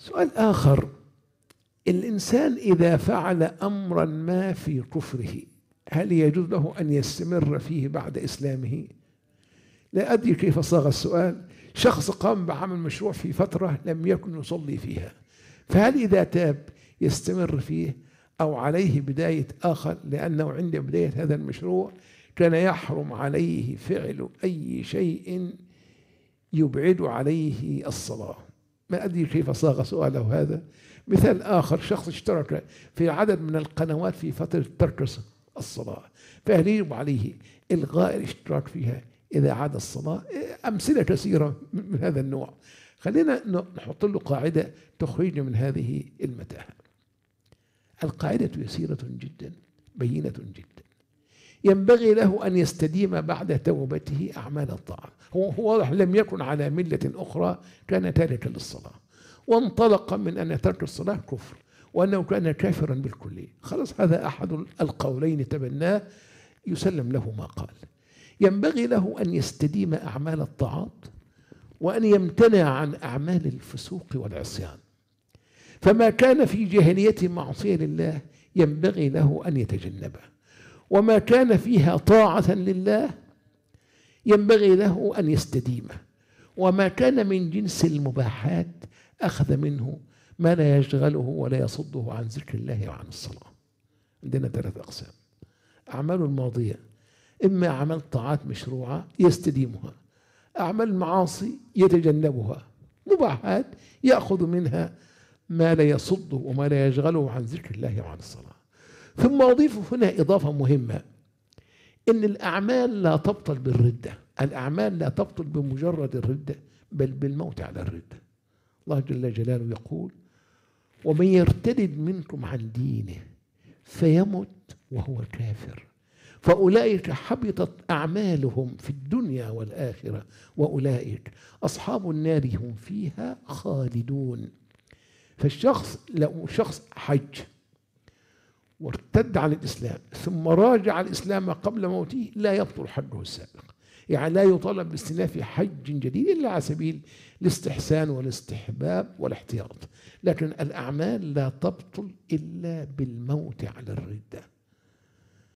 سؤال آخر: الإنسان إذا فعل أمرا ما في كفره هل يجوز له أن يستمر فيه بعد إسلامه؟ لا أدري كيف صاغ السؤال. شخص قام بعمل مشروع في فترة لم يكن يصلي فيها، فهل إذا تاب يستمر فيه أو عليه بداية آخر؟ لأنه عند بداية هذا المشروع كان يحرم عليه فعل أي شيء يبعد عليه الصلاة. ما أدري كيف صاغ سؤاله هذا. مثال آخر: شخص اشترك في عدد من القنوات في فترة ترك الصلاة، فهل يجب عليه إلغاء الاشتراك فيها إذا عاد الصلاة؟ أمثلة كثيرة من هذا النوع. خلينا نحط له قاعدة تخرجنا من هذه المتاهة. القاعدة يسيرة جدا بينة جدا. ينبغي له أن يستديم بعد توبته أعمال الطاعة. هو واضح لم يكن على ملة أخرى، كان تاركا للصلاة، وانطلق من أن ترك الصلاة كفر وأنه كان كافرا بالكلية. خلاص، هذا أحد القولين تبناه، يسلم له ما قال. ينبغي له أن يستديم أعمال الطاعات وأن يمتنع عن أعمال الفسوق والعصيان. فما كان في جاهليته معصية لله ينبغي له أن يتجنبه، وما كان فيها طاعة لله ينبغي له أن يستديمه، وما كان من جنس المباحات أخذ منه ما لا يشغله ولا يصده عن ذكر الله وعن الصلاة. عندنا 3 أقسام: أعمال الماضية، إما أعمال طاعات مشروعة يستديمها، أعمال معاصي يتجنبها، مباحات يأخذ منها ما لا يصده وما لا يشغله عن ذكر الله وعن الصلاة. ثم أضيف هنا إضافة مهمة: إن الأعمال لا تبطل بالردة. الأعمال لا تبطل بمجرد الردة، بل بالموت على الردة. الله جل جلاله يقول: ومن يرتد منكم عن دينه فيمت وهو كافر فأولئك حبطت أعمالهم في الدنيا والآخرة وأولئك أصحاب النار هم فيها خالدون. فالشخص لو شخص حج وارتد عن الإسلام ثم راجع الإسلام قبل موته لا يبطل حجه السابق، يعني لا يطالب باستئناف حج جديد إلا على سبيل الاستحسان والاستحباب والاحتياط. لكن الأعمال لا تبطل إلا بالموت على الردة.